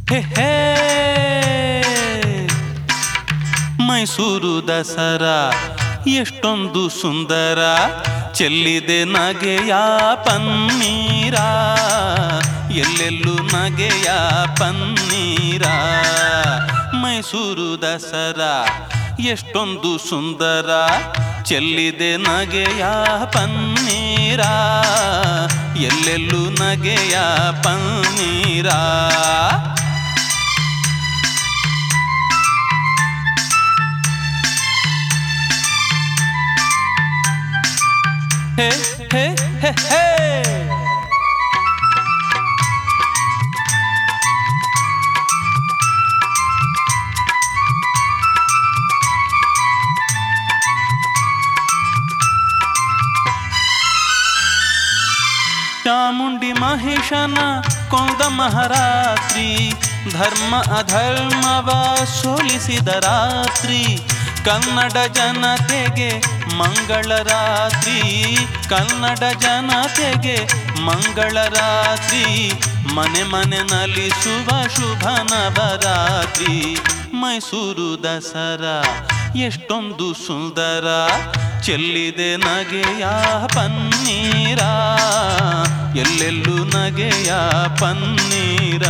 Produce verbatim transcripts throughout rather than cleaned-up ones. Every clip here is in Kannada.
ಹೇ ಹೇ ಮೈಸೂರು ದಸರಾ ಎಷ್ಟೊಂದು ಸುಂದರ, ಚೆಲ್ಲಿದೆ ನಗೆಯ ಪನ್ನೀರ, ಎಲ್ಲೆಲ್ಲೂ ನಗೆಯ ಪನ್ನೀರ. ಮೈಸೂರು ದಸರಾ ಎಷ್ಟೊಂದು ಸುಂದರ, ಚೆಲ್ಲಿದೆ ನಗೆಯ ಪನ್ನೀರ, ಎಲ್ಲೆಲ್ಲೂ ನಗೆಯ ಪನ್ನೀರ. ಹೇ ಹೇ ಹೇ ಹೇ ಚಾಮುಂಡಿ ಮಹಿಷನ ಕೊಂದ ಮಹಾರಾತ್ರಿ, ಧರ್ಮ ಅಧರ್ಮವ ಸೋಲಿಸಿದ ರಾತ್ರಿ, ಕನ್ನಡ ಜನತೆಗೆ ಮಂಗಳ ರಾತ್ರಿ, ಕನ್ನಡ ಜನತೆಗೆ ಮಂಗಳ ರಾತ್ರಿ, ಮನೆ ಮನೆ ನಲಿಸುವ ಶುಭ ನವರಾತ್ರಿ. ಮೈಸೂರು ದಸರಾ ಎಷ್ಟೊಂದು ಸುಂದರ, ಚೆಲ್ಲಿದೆ ನಗೆಯ ಪನ್ನೀರ, ಎಲ್ಲೆಲ್ಲೂ ನಗೆಯ ಪನ್ನೀರ.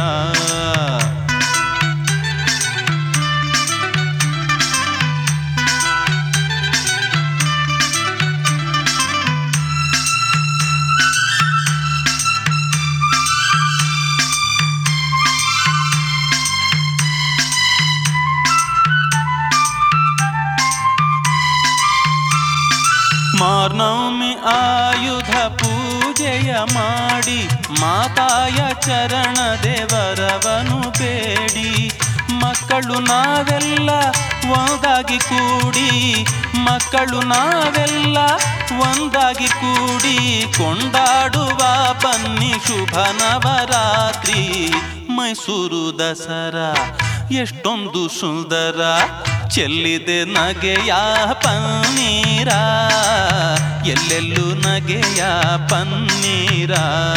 ಮಾರ್ನವಮಿ ಆಯುಧ ಪೂಜೆಯ ಮಾಡಿ, ಮಾತಾಯ ಚರಣ ದೇವರವನು ಬೇಡಿ, ಮಕ್ಕಳು ನಾವೆಲ್ಲ ಒಂದಾಗಿ ಕೂಡಿ, ಮಕ್ಕಳು ನಾವೆಲ್ಲ ಒಂದಾಗಿ ಕೂಡಿ, ಕೊಂಡಾಡುವ ಬನ್ನಿ ಶುಭ ನವರಾತ್ರಿ. ಮೈಸೂರು ದಸರಾ ಎಷ್ಟೊಂದು ಸುಂದರ, ಚೆಲ್ಲಿದೆ ನಗೆಯ ಪನ್ನೀರ, ಎಲ್ಲೆಲ್ಲೂ ನಗೆಯ ಪನ್ನೀರ.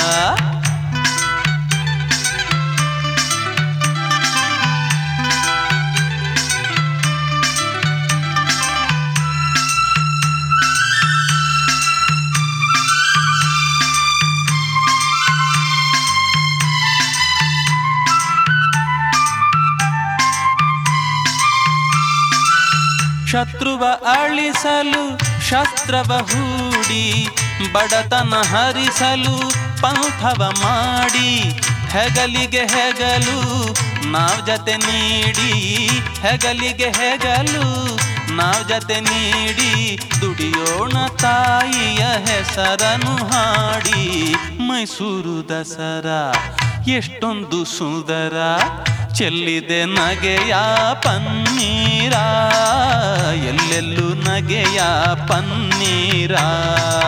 ಶತ್ರುವ ಅಳಿಸಲು ಶಸ್ತ್ರವ ಹೂಡಿ, ಬಡತನ ಹರಿಸಲು ಪಂಥವ ಮಾಡಿ, ಹೆಗಲಿಗೆ ಹೆಗಲು ನಾವ್ ಜತೆ ನೀಡಿ, ಹೆಗಲಿಗೆ ಹೆಗಲು ನಾವ್ ಜತೆ ನೀಡಿ, ದುಡಿಯೋಣ ತಾಯಿಯ ಹೆಸರನ್ನು ಹಾಡಿ. ಮೈಸೂರು ದಸರಾ ಎಷ್ಟೊಂದು ಸುಂದರ, ಚೆಲ್ಲಿದೆ ನಗೆಯ ಪನ್ನೀರ, ಎಲ್ಲೆಲ್ಲೂ ನಗೆಯ ಪನ್ನೀರ.